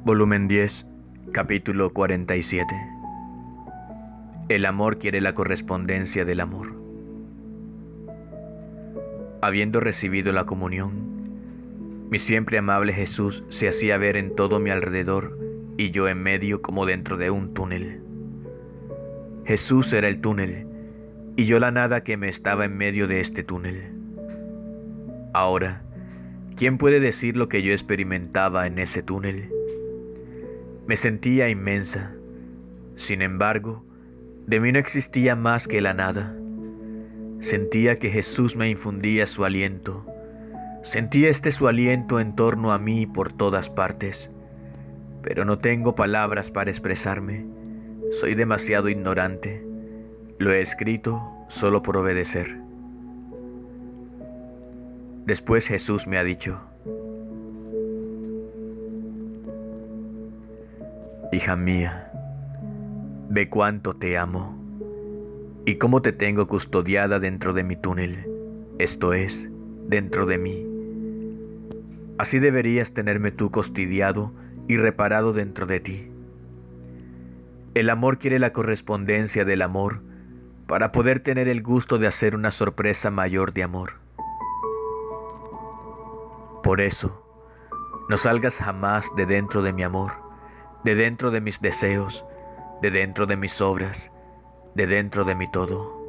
Volumen 10, capítulo 47. El amor quiere la correspondencia del amor. Habiendo recibido la comunión, mi siempre amable Jesús se hacía ver en todo mi alrededor y yo en medio como dentro de un túnel. Jesús era el túnel y yo la nada que me estaba en medio de este túnel. Ahora, ¿quién puede decir lo que yo experimentaba en ese túnel? Me sentía inmensa. Sin embargo, de mí no existía más que la nada. Sentía que Jesús me infundía su aliento. Sentía su aliento en torno a mí por todas partes. Pero no tengo palabras para expresarme. Soy demasiado ignorante. Lo he escrito solo por obedecer. Después Jesús me ha dicho: hija mía, ve cuánto te amo y cómo te tengo custodiada dentro de mi túnel, esto es, dentro de mí. Así deberías tenerme tú custodiado y reparado dentro de ti. El amor quiere la correspondencia del amor para poder tener el gusto de hacer una sorpresa mayor de amor. Por eso, no salgas jamás de dentro de mi amor, de dentro de mis deseos, de dentro de mis obras, de dentro de mi todo.